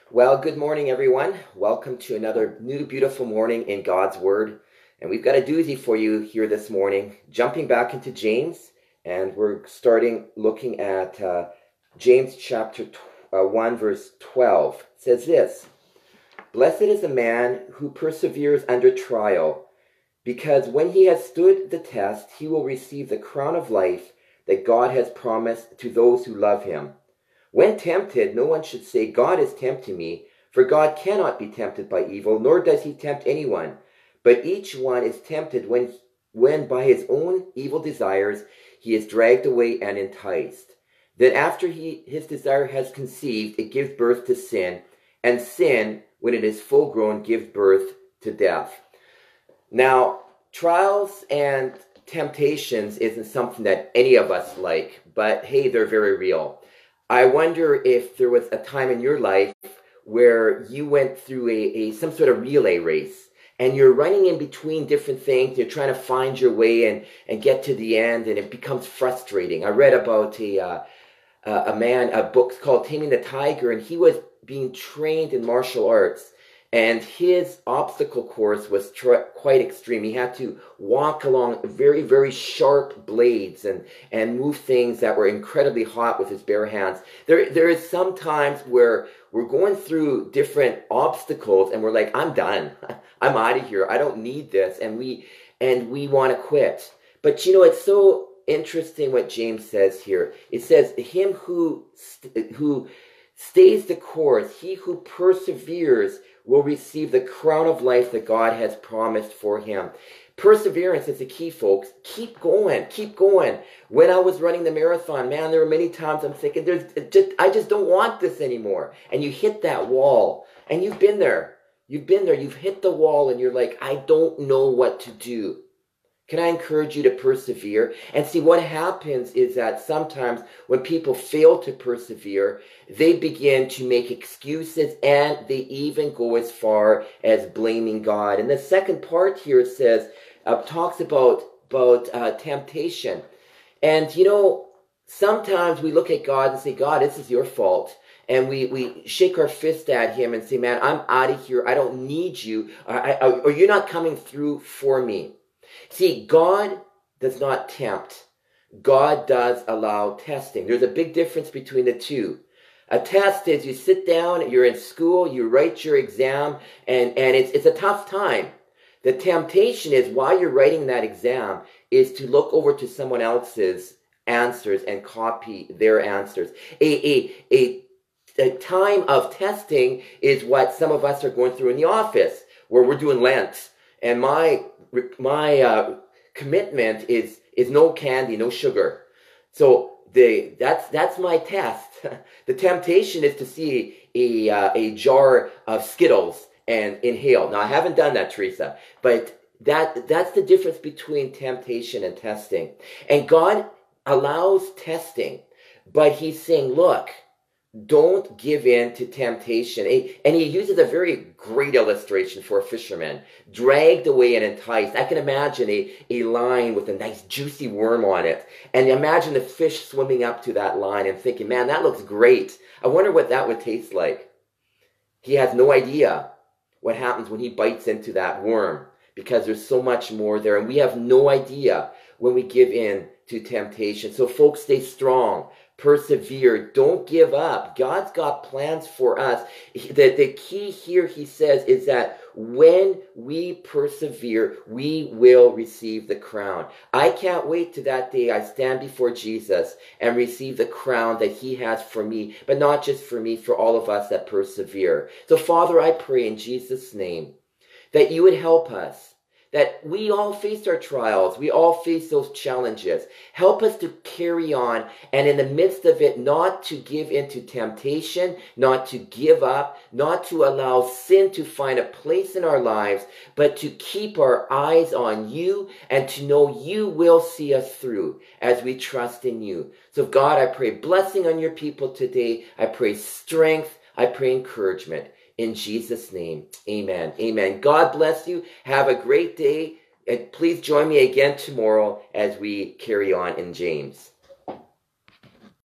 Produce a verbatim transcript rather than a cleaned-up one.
Well, good morning, everyone. Welcome to another new beautiful morning in God's Word. And we've got a doozy for you here this morning, jumping back into James. And we're starting looking at uh, James chapter one, verse twelve. It says this: "Blessed is the man who perseveres under trial, because when he has stood the test, he will receive the crown of life that God has promised to those who love him. When tempted, no one should say, 'God is tempting me,' for God cannot be tempted by evil, nor does he tempt anyone. But each one is tempted when, when by his own evil desires he is dragged away and enticed. Then after he, his desire has conceived, it gives birth to sin, and sin, when it is full grown, gives birth to death." Now, trials and temptations isn't something that any of us like, but hey, they're very real. I wonder if there was a time in your life where you went through a, a some sort of relay race and you're running in between different things. You're trying to find your way and, and get to the end, and it becomes frustrating. I read about a, uh, a man, a book called Taming the Tiger, and he was being trained in martial arts. And his obstacle course was tr- quite extreme. He had to walk along very, very sharp blades and, and move things that were incredibly hot with his bare hands. There, there is some times where we're going through different obstacles and we're like, I'm done. I'm out of here. I don't need this. And we, and we want to quit. But you know, it's so interesting what James says here. It says, him who, st- who stays the course, he who perseveres, will receive the crown of life that God has promised for him. Perseverance is the key, folks. Keep going. Keep going. When I was running the marathon, man, there were many times I'm thinking, "There's just, I just don't want this anymore." And you hit that wall. And you've been there. You've been there. You've hit the wall and you're like, I don't know what to do. Can I encourage you to persevere? And see, what happens is that sometimes when people fail to persevere, they begin to make excuses, and they even go as far as blaming God. And the second part here says, uh, talks about, about uh, temptation. And, you know, sometimes we look at God and say, "God, this is your fault." And we, we shake our fist at him and say, "Man, I'm out of here. I don't need you. Or, I, or you're not coming through for me." See, God does not tempt. God does allow testing. There's a big difference between the two. A test is you sit down, you're in school, you write your exam, and, and it's, it's a tough time. The temptation is, while you're writing that exam, is to look over to someone else's answers and copy their answers. A, a, a, a time of testing is what some of us are going through in the office, where we're doing Lent. And my my uh, commitment is is no candy, no sugar. So the that's that's my test. The temptation is to see a uh, a jar of Skittles and inhale. Now, I haven't done that, Teresa, but that that's the difference between temptation and testing. And God allows testing, but he's saying, look, don't give in to temptation. And he uses a very great illustration for a fisherman. Dragged away and enticed. I can imagine a, a line with a nice juicy worm on it. And imagine the fish swimming up to that line and thinking, "Man, that looks great. I wonder what that would taste like." He has no idea what happens when he bites into that worm, because there's so much more there. And we have no idea when we give in to temptation. So folks, stay strong. Persevere. Don't give up. God's got plans for us. The, the key here, he says, is that when we persevere, we will receive the crown. I can't wait to that day I stand before Jesus and receive the crown that he has for me, but not just for me, for all of us that persevere. So Father, I pray in Jesus' name that you would help us, that we all face our trials. We all face those challenges. Help us to carry on, and in the midst of it, not to give into temptation, not to give up, not to allow sin to find a place in our lives, but to keep our eyes on you and to know you will see us through as we trust in you. So God, I pray blessing on your people today. I pray strength. I pray encouragement. In Jesus' name, amen. Amen. God bless you. Have a great day. And please join me again tomorrow as we carry on in James.